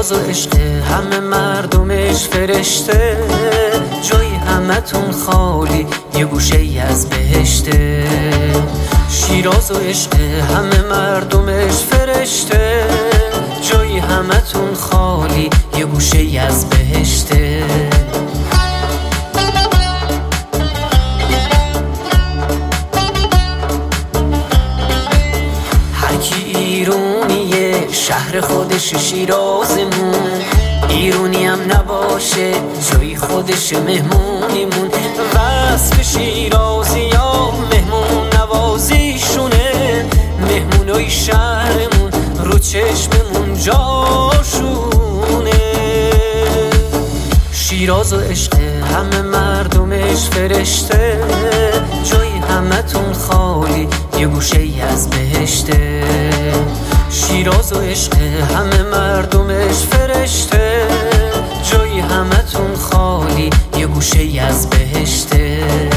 شیراز و عشق همه مردمش فرشته، جای همتون خالی یه گوشه ای از بهشته. شیراز و عشق همه مردمش فرشته، جای همتون خالی یه گوشه ای از بهشته. ایرونیه شهر خودش شیرازمون، ایرونی هم نباشه جای خودش مهمونیمون. وصف شیرازی ها مهمون نوازیشونه، مهمونای شهرمون رو چشممون جاشونه. شیراز و عشق همه مردمش فرشته، جای همتون خالی یه گوشه ای از بهشته. شیراز و عشق همه مردمش فرشته، جای همتون خالی یه گوشه ای از بهشته.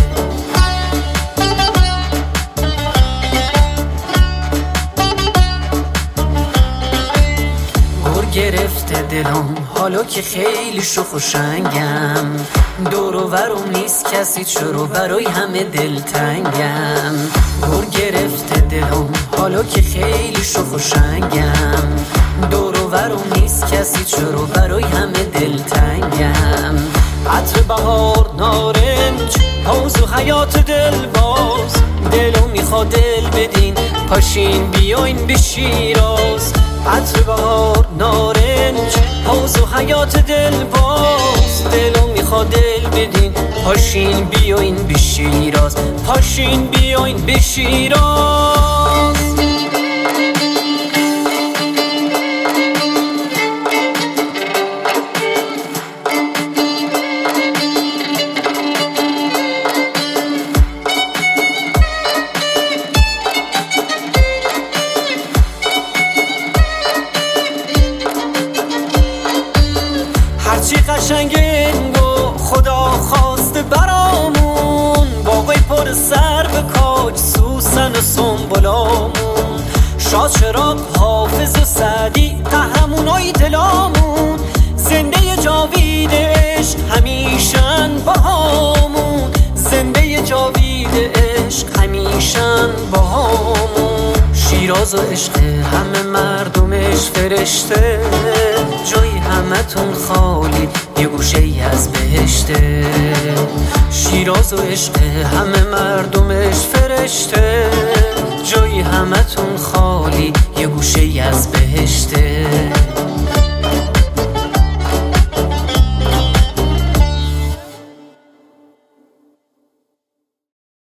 گرفته دلم حالا که خیلی شوخ و شنگم، دور و برم نیست کسی چرا برای همه دلتنگم. گور گرفته دلم حالا که خیلی شوخ و شنگم، دور و برم نیست کسی چرا برای همه دلتنگم. عطر بهار نارنج حوض و حیات دل باز، دلو میخواد دل بدین پاشین بیاین به شیراز. عطر بهار نارنج حوض و حیات دل باز، دلو میخواد دل بدین پاشین بیاین به شیراز، پاشین بیاین به شیراز. هرچی قشنگه و خدا خواسته برامون، باقی پر سر به کاج سوسن و سنبلامون. شاد چراغ حافظ و سعدی قهرمونای دلامون، زنده جاوید عشق همیشن باهامون، زنده جاوید عشق همیشن باهامون. شیراز و عشق همه مردمش فرشته، جای همتون خالی یه گوشه ای از بهشته. شیراز و عشق همه مردمش فرشته، جای همتون خالی یه گوشه ای از بهشته.